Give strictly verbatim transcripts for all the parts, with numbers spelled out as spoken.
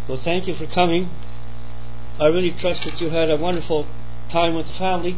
So thank you for coming. I really trust that you had a wonderful time with the family.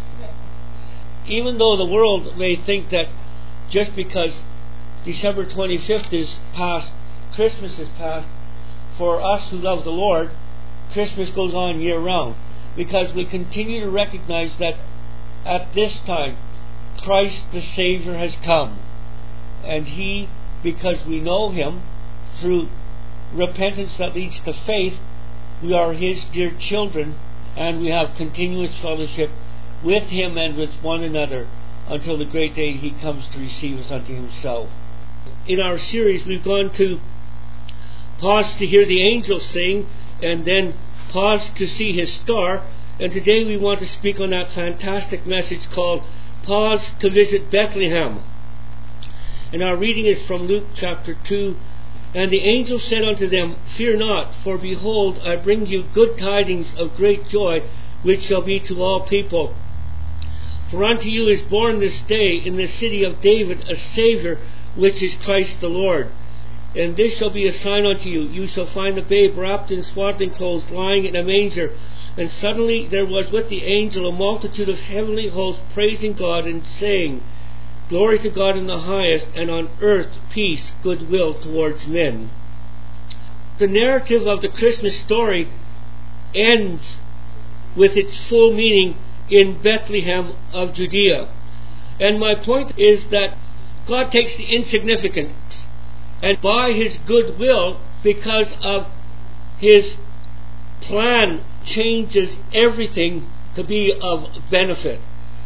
Even though the world may think that just because December twenty-fifth is past, Christmas is past, for us who love the Lord, Christmas goes on year round. Because we continue to recognize that at this time, Christ the Savior has come. And He, because we know Him, through repentance that leads to faith, we are His dear children, and we have continuous fellowship with Him and with one another until the great day He comes to receive us unto Himself. In our series, we've gone to pause to hear the angels sing, and then pause to see His star. And today we want to speak on that fantastic message called Pause to Visit Bethlehem. And our reading is from Luke chapter two. And the angel said unto them, Fear not, for behold, I bring you good tidings of great joy, which shall be to all people. For unto you is born this day in the city of David a Saviour, which is Christ the Lord. And this shall be a sign unto you. You shall find the babe wrapped in swaddling clothes, lying in a manger. And suddenly there was with the angel a multitude of heavenly hosts, praising God and saying, Glory to God in the highest, and on earth peace, goodwill towards men. The narrative of the Christmas story ends with its full meaning in Bethlehem of Judea. And my point is that God takes the insignificant, and by His goodwill, because of His plan, changes everything to be of benefit.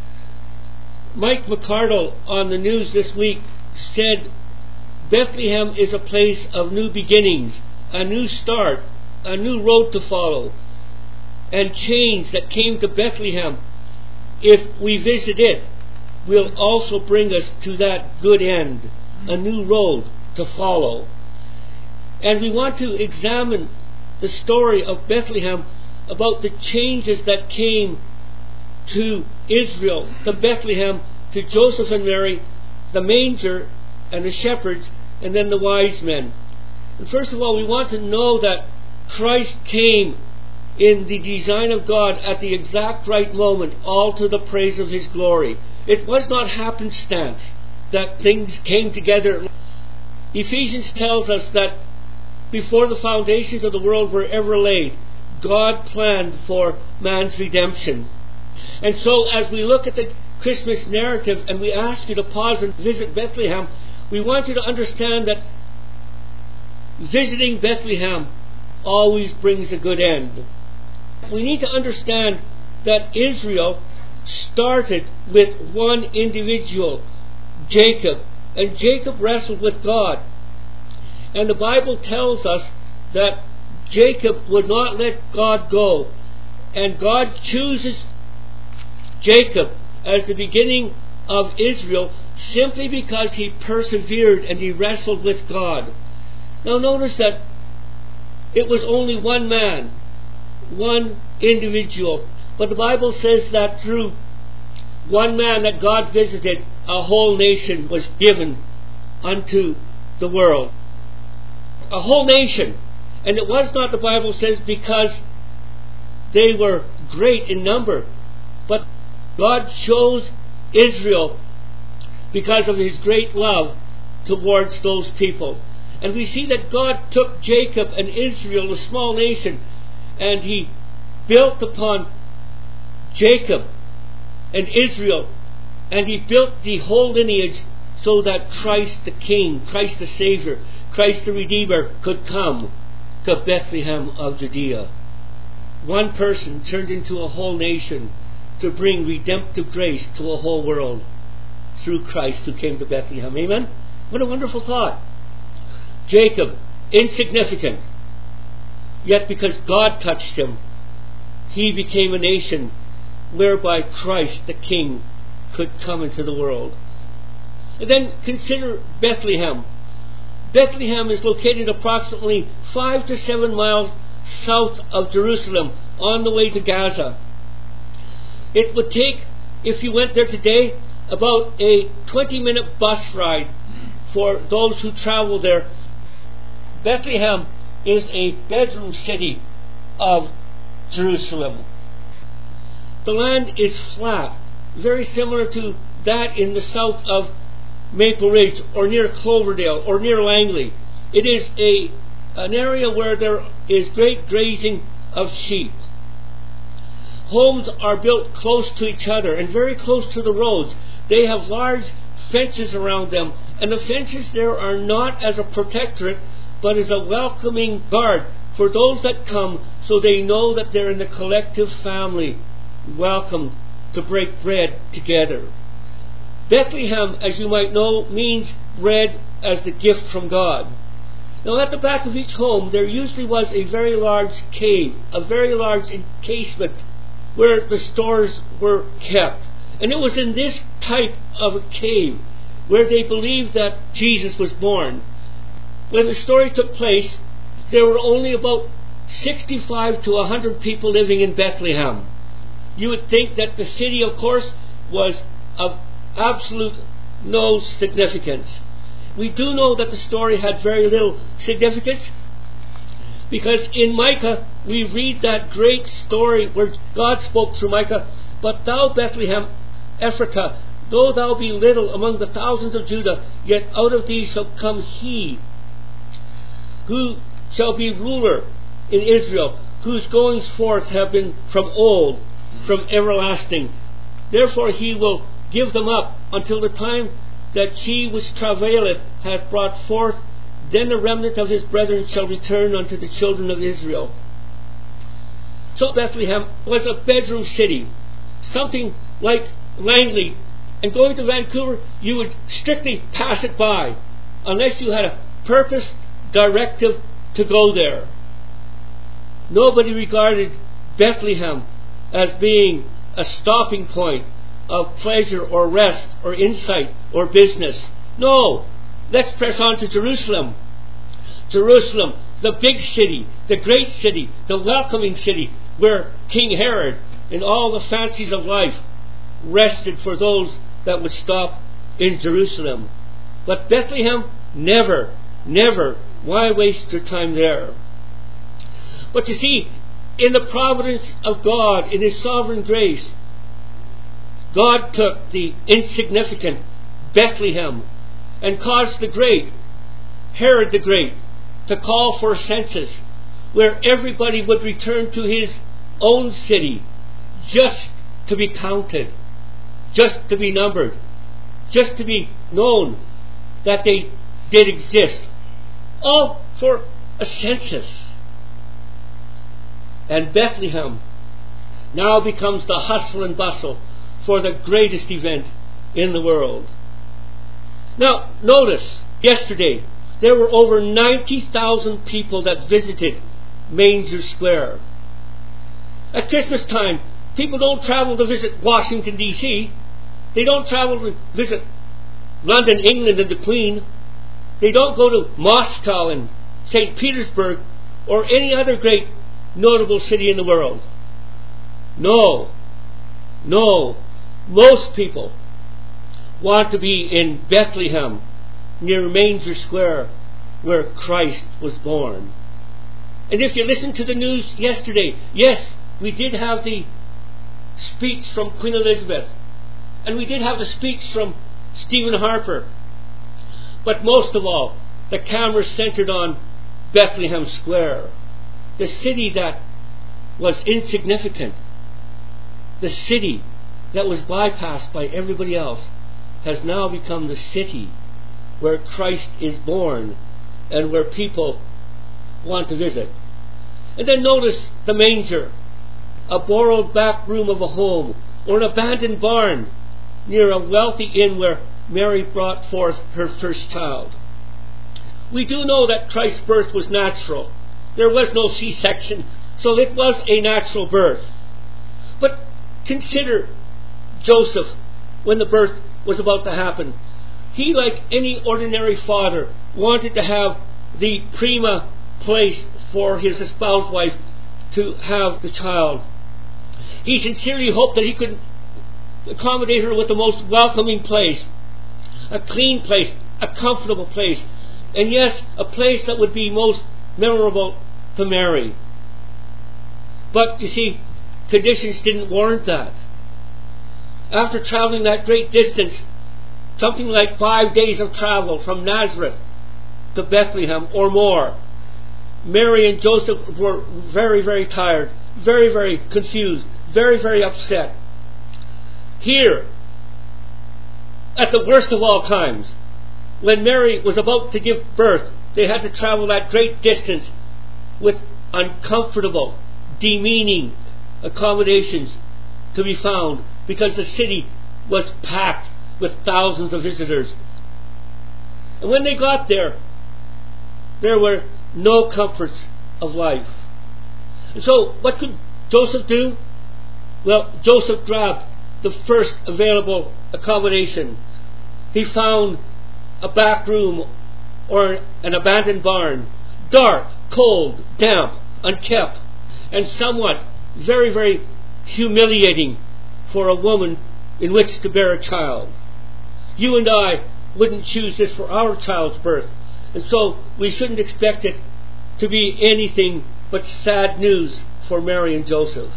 Mike McCardle on the news this week said Bethlehem is a place of new beginnings, a new start, a new road to follow, and change that came to Bethlehem, if we visit it, will also bring us to that good end, a new road to follow. And we want to examine the story of Bethlehem about the changes that came to Israel, to Bethlehem, to Joseph and Mary, the manger and the shepherds, and then the wise men. And first of all, we want to know that Christ came in the design of God at the exact right moment, all to the praise of His glory. It was not happenstance that things came together. Ephesians tells us that before the foundations of the world were ever laid, God planned for man's redemption. And so as we look at the Christmas narrative and we ask you to pause and visit Bethlehem, we want you to understand that visiting Bethlehem always brings a good end. We need to understand that Israel started with one individual, Jacob, and Jacob wrestled with God. And the Bible tells us that Jacob would not let God go, and God chooses Jacob as the beginning of Israel simply because he persevered and he wrestled with God. Now notice that it was only one man, one individual, but the Bible says that through one man that God visited, a whole nation was given unto the world. A whole nation. And it was not, the Bible says, because they were great in number, but God chose Israel because of His great love towards those people. And we see that God took Jacob and Israel, a small nation, and He built upon Jacob and Israel, and He built the whole lineage so that Christ the King, Christ the Savior, Christ the Redeemer could come to Bethlehem of Judea. One person turned into a whole nation to bring redemptive grace to a whole world through Christ who came to Bethlehem. Amen? What a wonderful thought. Jacob, insignificant, yet because God touched him, he became a nation whereby Christ the King could come into the world. And then consider Bethlehem. Bethlehem is located approximately five to seven miles south of Jerusalem on the way to Gaza. It would take, if you went there today, about a twenty minute bus ride for those who travel there. Bethlehem is a bedroom city of Jerusalem. The land is flat, very similar to that in the south of Maple Ridge or near Cloverdale or near Langley. It is a an area where there is great grazing of sheep. Homes are built close to each other and very close to the roads. They have large fences around them, and the fences there are not as a protectorate, but as a welcoming guard for those that come, so they know that they're in the collective family, welcomed to break bread together. Bethlehem, as you might know, means bread as the gift from God. Now, at the back of each home, there usually was a very large cave, a very large encasement where the stores were kept. And it was in this type of a cave where they believed that Jesus was born. When the story took place, there were only about sixty-five to one hundred people living in Bethlehem. You would think that the city, of course, was of absolute no significance. We do know that the story had very little significance, because in Micah we read that great story where God spoke through Micah, "But thou, Bethlehem Ephratah, though thou be little among the thousands of Judah, yet out of thee shall come he who shall be ruler in Israel, whose goings forth have been from old, from everlasting. Therefore he will give them up until the time that she which travaileth hath brought forth. Then the remnant of his brethren shall return unto the children of Israel." So Bethlehem was a bedroom city, something like Langley. And going to Vancouver, you would strictly pass it by, unless you had a purpose, directive to go there. Nobody regarded Bethlehem as being a stopping point of pleasure or rest or insight or business. No, let's press on to Jerusalem. Jerusalem, the big city, the great city, the welcoming city, where King Herod and all the fancies of life rested for those that would stop in Jerusalem. But Bethlehem, never, never. Why waste your time there? But you see, in the providence of God, in His sovereign grace, God took the insignificant Bethlehem and caused the great, Herod the Great, to call for a census where everybody would return to his own city just to be counted, just to be numbered, just to be known that they did exist. All for a census. And Bethlehem now becomes the hustle and bustle for the greatest event in the world. Now, notice, yesterday, there were over ninety thousand people that visited Manger Square. At Christmas time, people don't travel to visit Washington, D C They don't travel to visit London, England, and the Queen. They don't go to Moscow and Saint Petersburg or any other great notable city in the world. No, no. Most people want to be in Bethlehem, near Manger Square, where Christ was born. And if you listened to the news yesterday, yes, we did have the speech from Queen Elizabeth, and we did have the speech from Stephen Harper. But most of all, the camera centered on Bethlehem Square, the city that was insignificant, the city that was bypassed by everybody else, has now become the city where Christ is born and where people want to visit. And then notice the manger, a borrowed back room of a home, or an abandoned barn near a wealthy inn where Mary brought forth her first child. We do know that Christ's birth was natural. There was no C-section, so it was a natural birth. But consider Joseph when the birth was about to happen. He, like any ordinary father, wanted to have the prima place for his espoused wife to have the child. He sincerely hoped that he could accommodate her with the most welcoming place, a clean place, a comfortable place, and yes, a place that would be most memorable to Mary. But you see, conditions didn't warrant that. After traveling that great distance, something like five days of travel from Nazareth to Bethlehem or more, Mary and Joseph were very, very tired, very, very confused, very, very upset. Here, at the worst of all times, when Mary was about to give birth, they had to travel that great distance with uncomfortable, demeaning accommodations to be found, because the city was packed with thousands of visitors. And when they got there, there were no comforts of life. And so what could Joseph do? Well, Joseph grabbed the first available accommodation. He found a back room or an abandoned barn, dark, cold, damp, unkept, and somewhat very, very humiliating for a woman in which to bear a child. You and I wouldn't choose this for our child's birth, and so we shouldn't expect it to be anything but sad news for Mary and Joseph.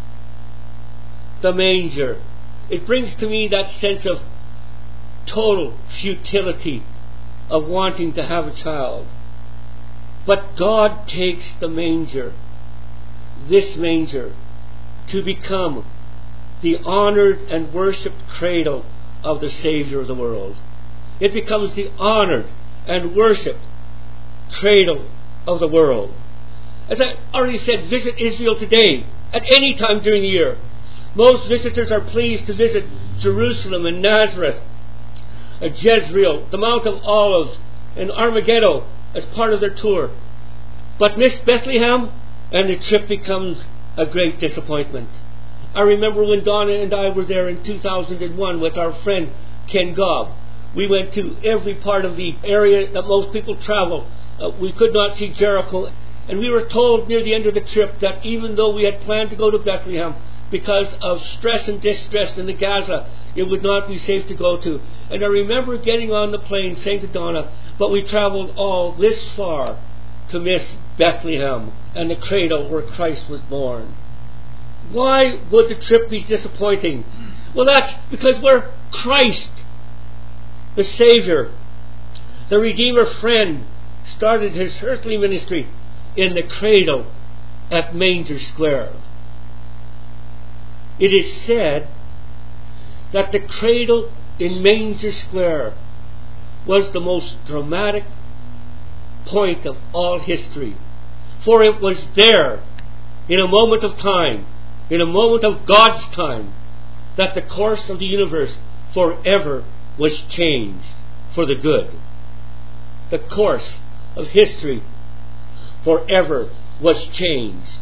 The manger. It brings to me that sense of total futility of wanting to have a child. But God takes the manger, this manger, to become the honored and worshipped cradle of the Savior of the world. It becomes the honored and worshipped cradle of the world. As I already said, visit Israel today, at any time during the year. Most visitors are pleased to visit Jerusalem and Nazareth, Jezreel, the Mount of Olives, and Armageddon as part of their tour. But miss Bethlehem, and the trip becomes a great disappointment. I remember when Donna and I were there in two thousand one with our friend Ken Gobb. We went to every part of the area that most people travel. Uh, we could not see Jericho. And we were told near the end of the trip that even though we had planned to go to Bethlehem, because of stress and distress in the Gaza, it would not be safe to go to. And I remember getting on the plane saying to Donna, but we traveled all this far to miss Bethlehem and the cradle where Christ was born. Why would the trip be disappointing? Well, that's because where Christ, the Savior, the Redeemer friend, started his earthly ministry in the cradle at Manger Square. It is said that the cradle in Manger Square was the most dramatic point of all history. For it was there, in a moment of time, in a moment of God's time, that the course of the universe forever was changed for the good. The course of history forever was changed.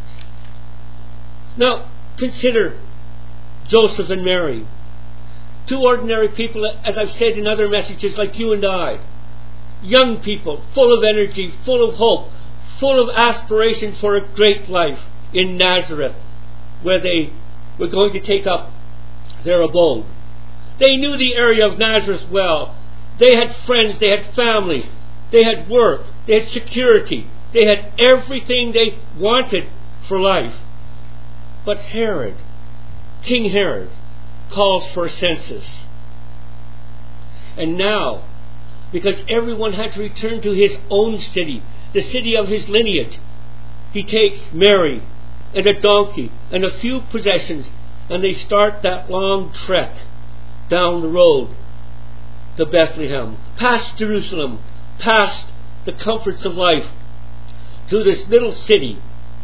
Now, consider Joseph and Mary. Two ordinary people, as I've said in other messages, like you and I. Young people, full of energy, full of hope, full of aspiration for a great life in Nazareth, where they were going to take up their abode. They knew the area of Nazareth well. They had friends, they had family, they had work, they had security, they had everything they wanted for life. But Herod, King Herod, calls for a census. And now, because everyone had to return to his own city, the city of his lineage, he takes Mary and a donkey and a few possessions, and they start that long trek down the road to Bethlehem, past Jerusalem, past the comforts of life, to this little city,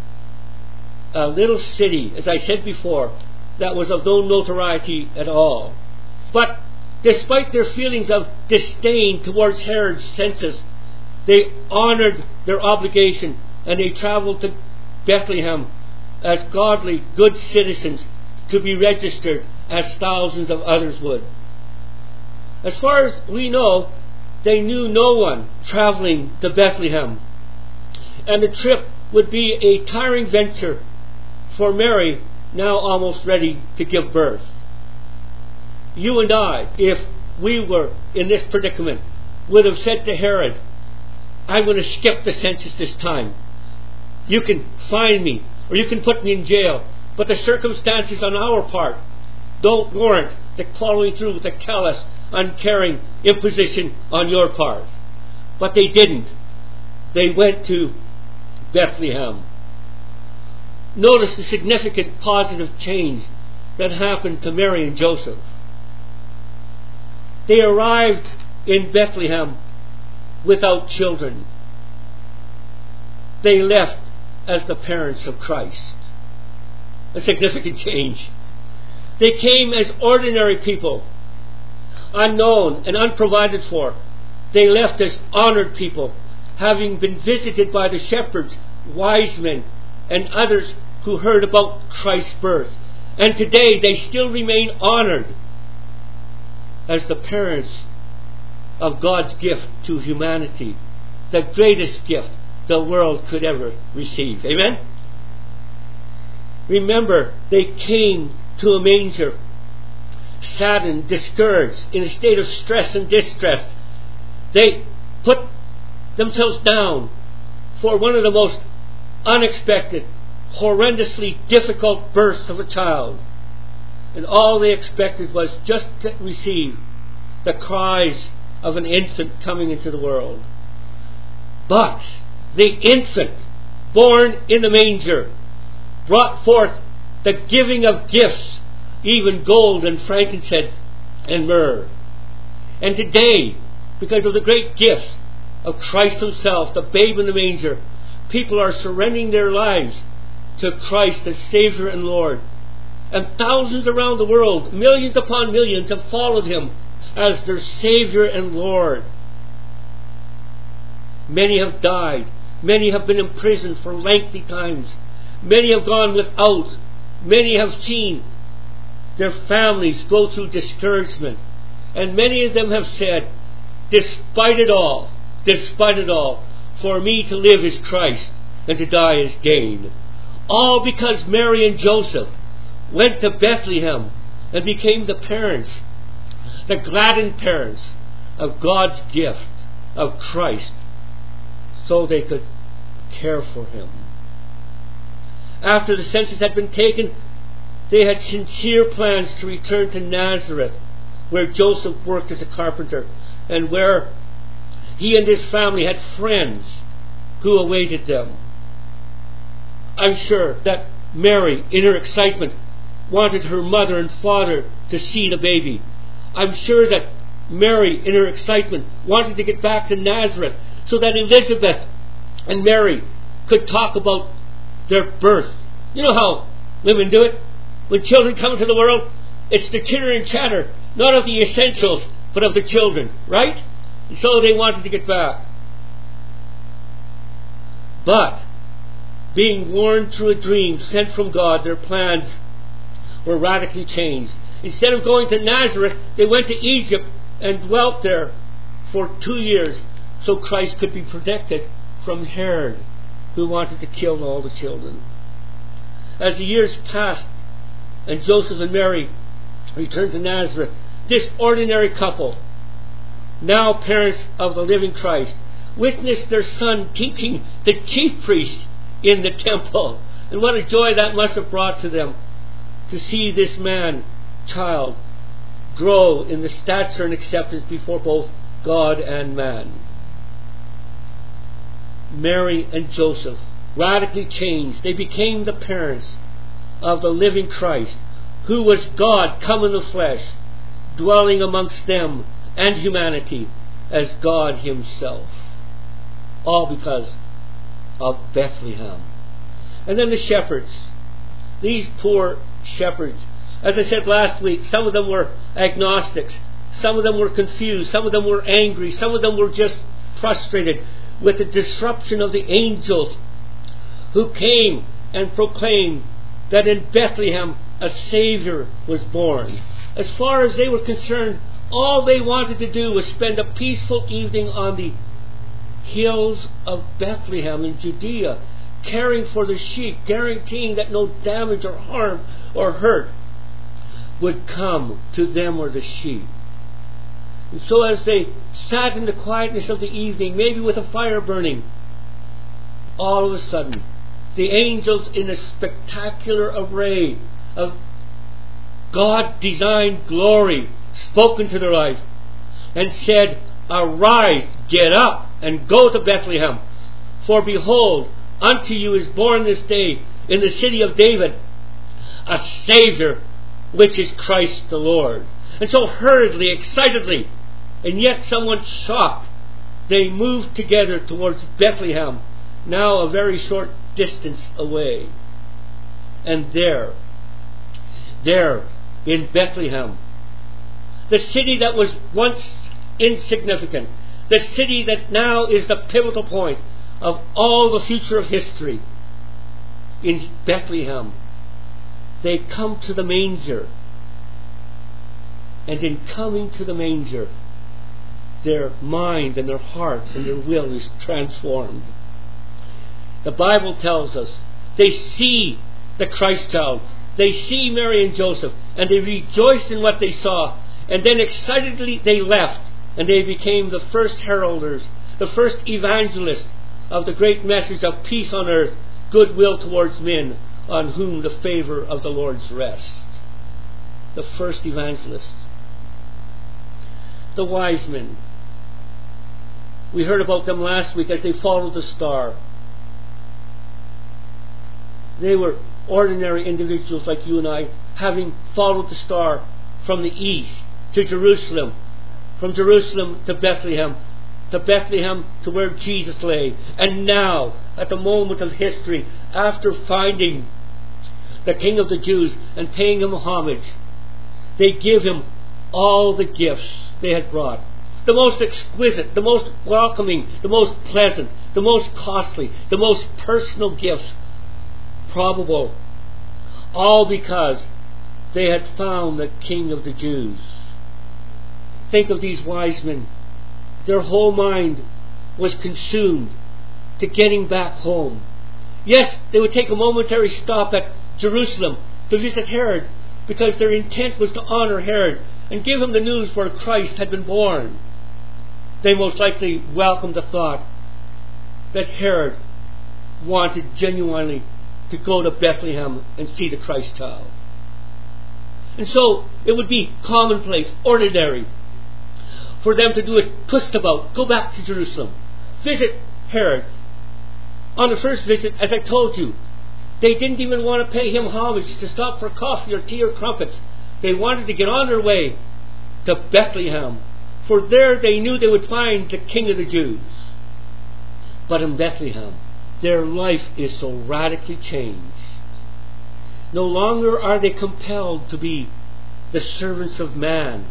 a little city, as I said before, that was of no notoriety at all. But despite their feelings of disdain towards Herod's census, they honored their obligation and they traveled to Bethlehem as godly, good citizens to be registered as thousands of others would. As far as we know, they knew no one traveling to Bethlehem. And the trip would be a tiring venture for Mary, now almost ready to give birth. You and I, if we were in this predicament, would have said to Herod, I'm going to skip the census this time. You can fine me, or you can put me in jail, but the circumstances on our part don't warrant the following through with the callous, uncaring imposition on your part. But they didn't. They went to Bethlehem. Notice the significant positive change that happened to Mary and Joseph. They arrived in Bethlehem without children. They left as the parents of Christ. A significant change. They came as ordinary people, unknown and unprovided for. They left as honored people, having been visited by the shepherds, wise men, and others who heard about Christ's birth. And today they still remain honored as the parents of God's gift to humanity, the greatest gift the world could ever receive. Amen? Remember, they came to a manger, saddened, discouraged, in a state of stress and distress. They put themselves down for one of the most unexpected, horrendously difficult births of a child. And all they expected was just to receive the cries of an infant coming into the world. But the infant, born in the manger, brought forth the giving of gifts, even gold and frankincense and myrrh. And today, because of the great gifts of Christ Himself, the babe in the manger, people are surrendering their lives to Christ as Savior and Lord. And thousands around the world, millions upon millions, have followed Him as their Savior and Lord. Many have died. Many have been imprisoned for lengthy times. Many have gone without. Many have seen their families go through discouragement. And many of them have said, despite it all, despite it all, for me to live is Christ and to die is gain. All because Mary and Joseph went to Bethlehem and became the parents, the gladdened parents of God's gift of Christ, so they could care for Him. After the census had been taken, they had sincere plans to return to Nazareth, where Joseph worked as a carpenter, and where he and his family had friends who awaited them. I'm sure that Mary, in her excitement, wanted her mother and father to see the baby. I'm sure that Mary, in her excitement, wanted to get back to Nazareth so that Elizabeth and Mary could talk about their birth. You know how women do it? When children come into the world, it's the chitter and chatter, not of the essentials, but of the children, right? And so they wanted to get back. But, being warned through a dream sent from God, their plans were radically changed. Instead of going to Nazareth, they went to Egypt and dwelt there for two years so Christ could be protected from Herod, who wanted to kill all the children. As the years passed and Joseph and Mary returned to Nazareth, this ordinary couple, now parents of the living Christ, witnessed their son teaching the chief priests in the temple. And what a joy that must have brought to them, to see this man, child, grow in the stature and acceptance before both God and man. Mary and Joseph radically changed. They became the parents of the living Christ, who was God come in the flesh, dwelling amongst them and humanity as God Himself. All because of Bethlehem. And then the shepherds. These poor shepherds. As I said last week, some of them were agnostics. Some of them were confused. Some of them were angry. Some of them were just frustrated with the disruption of the angels who came and proclaimed that in Bethlehem a Savior was born. As far as they were concerned, all they wanted to do was spend a peaceful evening on the hills of Bethlehem in Judea, caring for the sheep, guaranteeing that no damage or harm or hurt would come to them or the sheep. And so as they sat in the quietness of the evening, maybe with a fire burning, all of a sudden the angels in a spectacular array of God-designed glory spoke into their life and said, "Arise, get up, and go to Bethlehem. For behold, unto you is born this day in the city of David a Saviour, which is Christ the Lord." And so hurriedly, excitedly, and yet somewhat shocked, they moved together towards Bethlehem, now a very short distance away. And there, there in Bethlehem, the city that was once insignificant, the city that now is the pivotal point of all the future of history, in Bethlehem, they come to the manger. And in coming to the manger, their mind and their heart and their will is transformed. The Bible tells us they see the Christ child. They see Mary and Joseph, and they rejoiced in what they saw. And then excitedly they left, and they became the first heralders, the first evangelists of the great message of peace on earth, goodwill towards men, on whom the favour of the Lord rests. The first evangelists. The wise men. We heard about them last week as they followed the star. They were ordinary individuals like you and I, having followed the star from the east to Jerusalem, from Jerusalem to Bethlehem, to Bethlehem to where Jesus lay. And now, at the moment of history, after finding the King of the Jews and paying him homage, they give him all the gifts they had brought. The most exquisite, the most welcoming, the most pleasant, the most costly, the most personal gifts probable. All because they had found the King of the Jews. Think of these wise men. Their whole mind was consumed to getting back home. Yes, they would take a momentary stop at Jerusalem to visit Herod, because their intent was to honor Herod and give him the news where Christ had been born. They most likely welcomed the thought that Herod wanted genuinely to go to Bethlehem and see the Christ child. And so it would be commonplace, ordinary, for them to do a twist about, go back to Jerusalem, visit Herod. On the first visit, as I told you, they didn't even want to pay him homage, to stop for coffee or tea or crumpets. They wanted to get on their way to Bethlehem, for there they knew they would find the King of the Jews. But in Bethlehem, their life is so radically changed. No longer are they compelled to be the servants of man,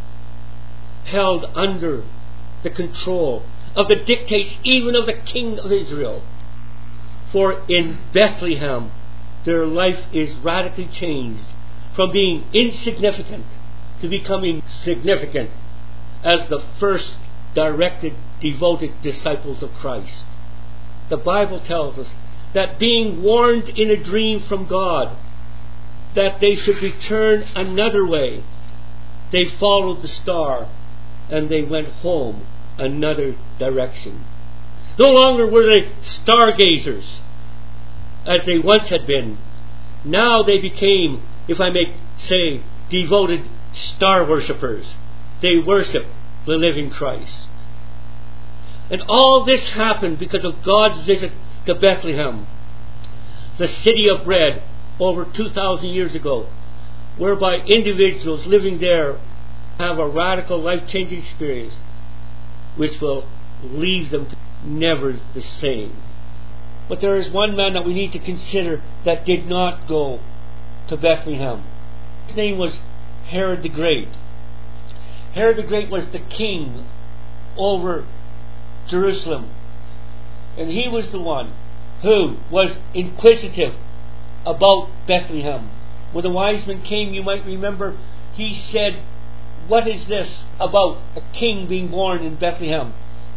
held under the control of the dictates even of the King of Israel. For in Bethlehem, their life is radically changed from being insignificant to becoming significant as the first directed, devoted disciples of Christ. The Bible tells us that being warned in a dream from God that they should return another way, they followed the star and they went home another direction. No longer were they stargazers as they once had been. Now they became, if I may say, devoted star worshippers. They worshipped the living Christ. And all this happened because of God's visit to Bethlehem, the city of bread, over two thousand years ago, whereby individuals living there have a radical, life-changing experience which will leave them never the same. But there is one man that we need to consider that did not go to Bethlehem. His name was Herod the Great. Herod the Great was the king over Jerusalem. And he was the one who was inquisitive about Bethlehem. When the wise men came, you might remember, he said, "What is this about a king being born in Bethlehem?"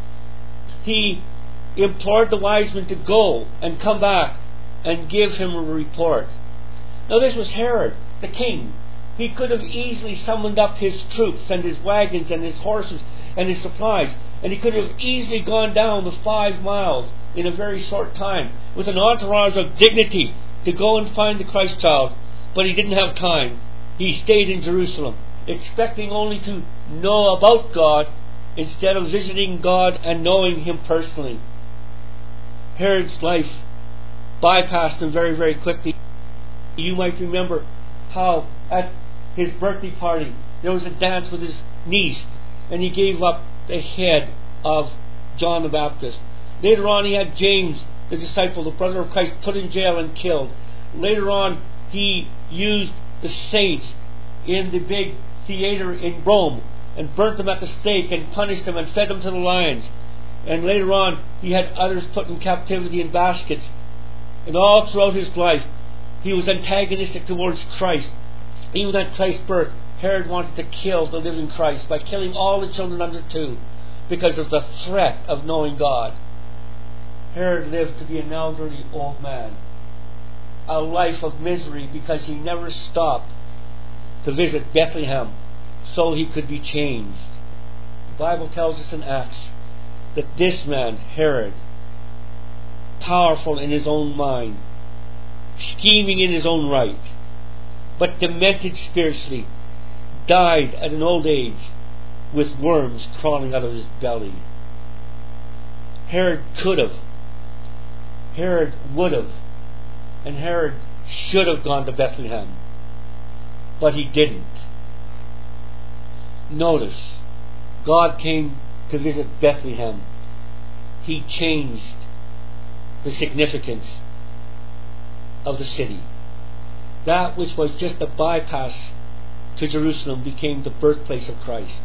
He implored the wise men to go and come back and give him a report. Now this was Herod, the king. He could have easily summoned up his troops and his wagons and his horses and his supplies, and he could have easily gone down the five miles in a very short time with an entourage of dignity to go and find the Christ child. But he didn't have time. He stayed in Jerusalem, expecting only to know about God instead of visiting God and knowing Him personally. Herod's life bypassed him very, very quickly. You might remember how at his birthday party there was a dance with his niece, and he gave up the head of John the Baptist. Later on he had James, the disciple, the brother of Christ, put in jail and killed. Later on he used the saints in the big theater in Rome and burnt them at the stake and punished them and fed them to the lions. And later on he had others put in captivity in baskets. And all throughout his life he was antagonistic towards Christ. Even at Christ's birth, Herod wanted to kill the living Christ by killing all the children under two because of the threat of knowing God. Herod lived to be an elderly old man, a life of misery because he never stopped to visit Bethlehem so he could be changed. The Bible tells us in Acts that this man, Herod, powerful in his own mind, scheming in his own right, but demented spiritually, died at an old age with worms crawling out of his belly. Herod could have, Herod would have, and Herod should have gone to Bethlehem, but he didn't. Notice, God came to visit Bethlehem. He changed the significance of the city. That which was just a bypass to Jerusalem became the birthplace of Christ.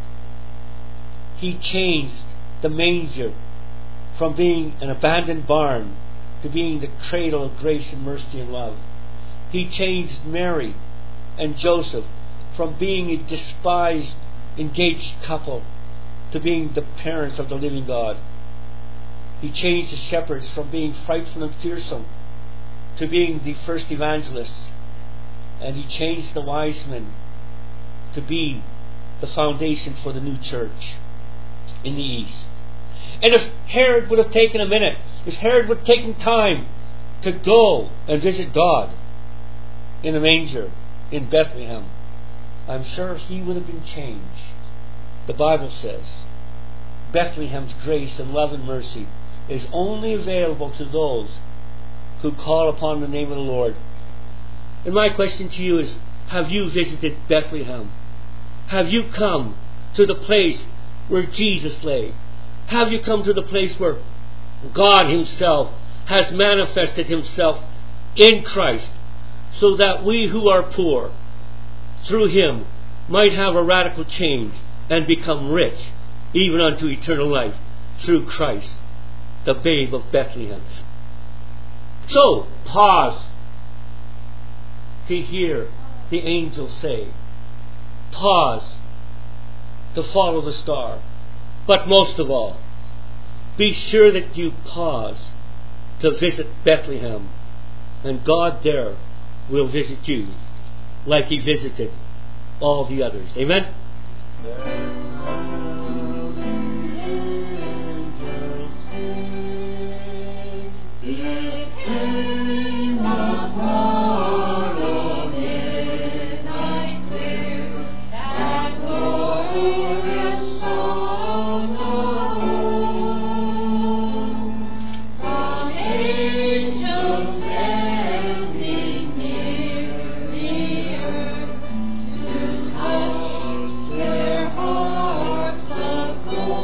He changed the manger from being an abandoned barn to being the cradle of grace and mercy and love. He changed Mary and Joseph from being a despised engaged couple to being the parents of the living God. He changed the shepherds from being frightful and fearsome to being the first evangelists. And he changed the wise men to be the foundation for the new church in the East. And if Herod would have taken a minute, if Herod would have taken time to go and visit God in the manger in Bethlehem, I'm sure he would have been changed. The Bible says Bethlehem's grace and love and mercy is only available to those who call upon the name of the Lord. And my question to you is, have you visited Bethlehem? Have you come to the place where Jesus lay? Have you come to the place where God Himself has manifested Himself in Christ, so that we who are poor, through Him, might have a radical change and become rich, even unto eternal life, through Christ, the babe of Bethlehem? So, pause to hear the angels say. Pause to follow the star. But most of all, be sure that you pause to visit Bethlehem, and God there will visit you like He visited all the others. Amen?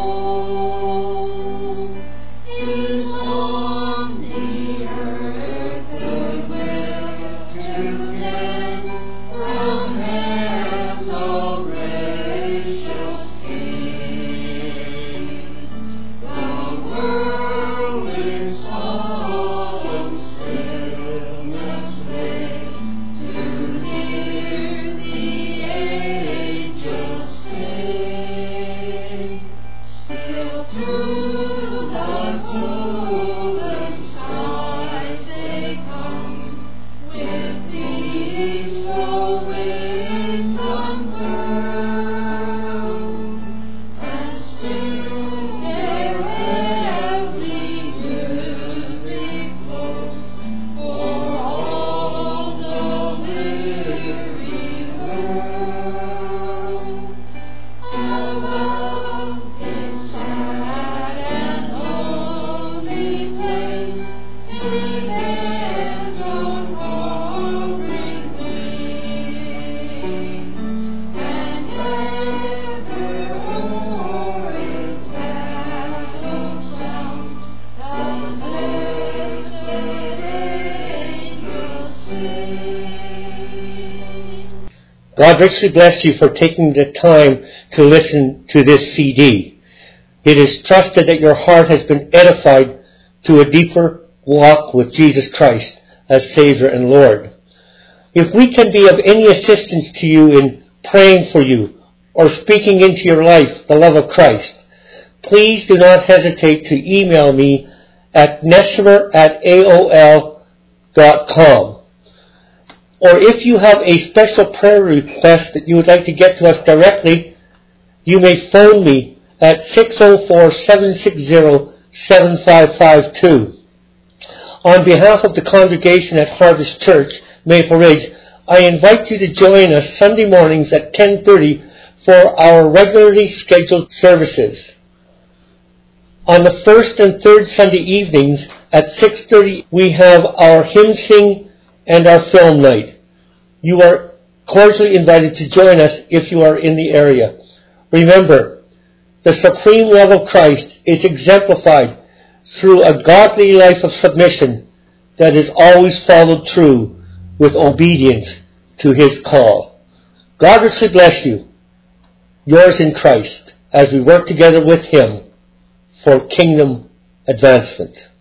On the earth. God richly bless you for taking the time to listen to this C D. It is trusted that your heart has been edified to a deeper walk with Jesus Christ as Savior and Lord. If we can be of any assistance to you in praying for you or speaking into your life the love of Christ, please do not hesitate to email me at nessemer at A O L dot com. Or if you have a special prayer request that you would like to get to us directly, you may phone me at six oh four, seven six zero, seven five five two. On behalf of the congregation at Harvest Church, Maple Ridge, I invite you to join us Sunday mornings at ten thirty for our regularly scheduled services. On the first and third Sunday evenings at six thirty, we have our hymn sing and our film night. You are cordially invited to join us if you are in the area. Remember, the supreme love of Christ is exemplified through a godly life of submission that is always followed through with obedience to His call. God richly bless you, yours in Christ, as we work together with Him for kingdom advancement.